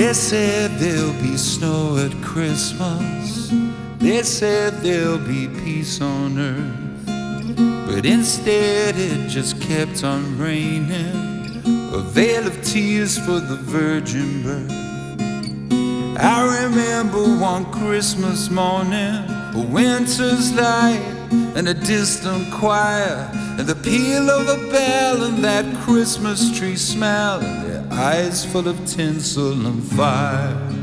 They said there'll be snow at Christmas. They said there'll be peace on earth. But instead it just kept on raining, a veil of tears for the virgin birth. I remember one Christmas morning, a winter's light and a distant choir, and the peal of a bell and that Christmas tree smell, and their eyes full of tinsel and fire.